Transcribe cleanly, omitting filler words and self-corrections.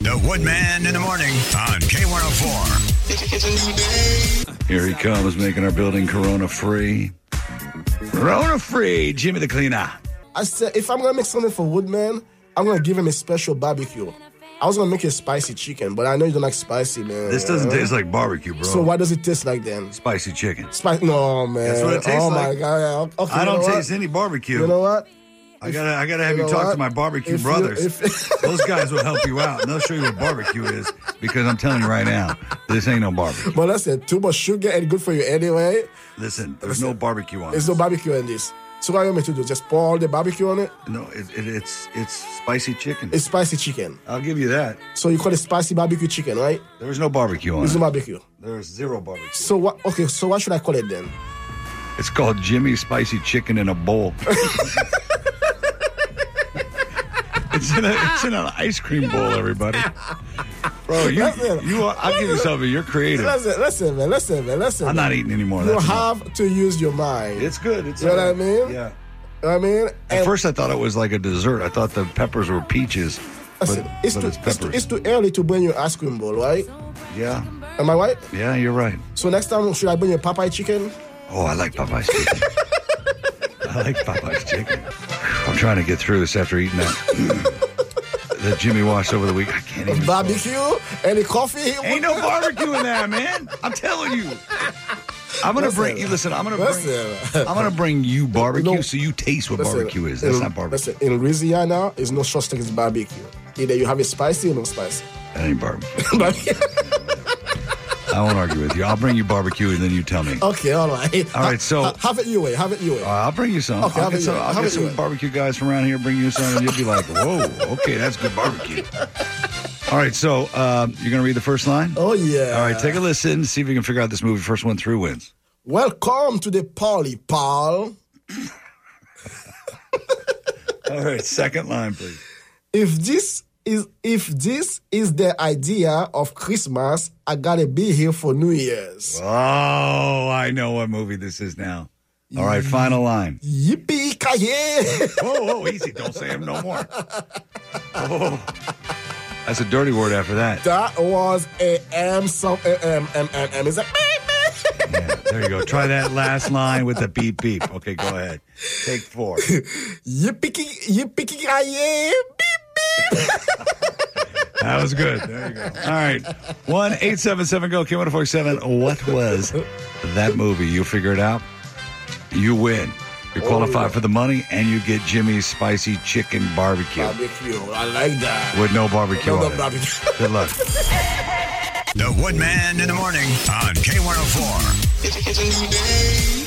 The Woodman in the morning on K104. It's a new day. Here he comes, making our building corona-free. Corona-free, Jimmy the Cleaner. I said, if I'm going to make something for Woodman, I'm going to give him a special barbecue. I was going to make a spicy chicken, but I know you don't like spicy, man. This doesn't taste like barbecue, bro. So what does it taste like then? Spicy chicken. No, man. That's what it tastes oh like. Oh, my God. Okay, I don't taste any barbecue. You know what? I gotta have you talk to my barbecue brothers. Those guys will help you out, and they'll show you what barbecue is, because I'm telling you right now, this ain't no barbecue. But listen, too much sugar ain't good for you anyway. Listen, there's no barbecue on There's this. no barbecue in this. So what you want me to do? Just pour all the barbecue on it? No, it's spicy chicken. It's spicy chicken. I'll give you that. So you call it spicy barbecue chicken, right? There's no barbecue on There's it. no barbecue. There's zero barbecue. So what? Okay, so what should I call it then? It's called Jimmy's Spicy Chicken in a Bowl. It's in an ice cream bowl, everybody. Bro, I'll give you something. You're creative. Listen, man. I'm not eating anymore. You have to use your mind. It's good. You know what I mean? Yeah. You know what I mean? At first, I thought it was like a dessert. I thought the peppers were peaches. Listen, but it's peppers. too early to bring your ice cream bowl, right? Yeah. Am I right? Yeah, you're right. So next time, should I bring you Popeye chicken? Oh, I like Popeye's chicken. I like Popeye's chicken. I'm trying to get through this after eating that Jimmy washed over the week. I can't even. Barbecue? Any coffee? Ain't no barbecue in there, man. I'm telling you. I'm gonna bring you. Listen, I'm gonna bring you barbecue so you taste what barbecue is. That's not barbecue. Listen, in Louisiana, there's no such thing as barbecue. Either you have it spicy or no spicy. That ain't barbecue. I won't argue with you. I'll bring you barbecue and then you tell me. Okay, all right. All right, so have it your way. I'll bring you some. Okay, I'll get some barbecue guys from around here. Bring you some, and you'll be like, "Whoa, okay, that's good barbecue." All right, so you're gonna read the first line? Oh yeah. All right, take a listen. See if you can figure out this movie. First one through wins. Welcome to the party, pal. All right, second line, please. If this is the idea of Christmas, I gotta be here for New Year's. Oh, I know what movie this is now. All right, final line. Yippee-ki-yay! Whoa, easy. Don't say him no more. Oh, that's a dirty word after that. That was a M. It's like, Yeah, there you go. Try that last line with the beep beep. Okay, go ahead. Take 4. Yippee-ki-yay! Beep, beep. That was good. There you go. All right. 1-877-GO, K147. What was that movie? You figure it out. You win. You qualify for the money, and you get Jimmy's Spicy Chicken Barbecue. Barbecue. I like that. With no barbecue on it. Barbecue. Good luck. The Woodman in the morning on K104. It's a new day.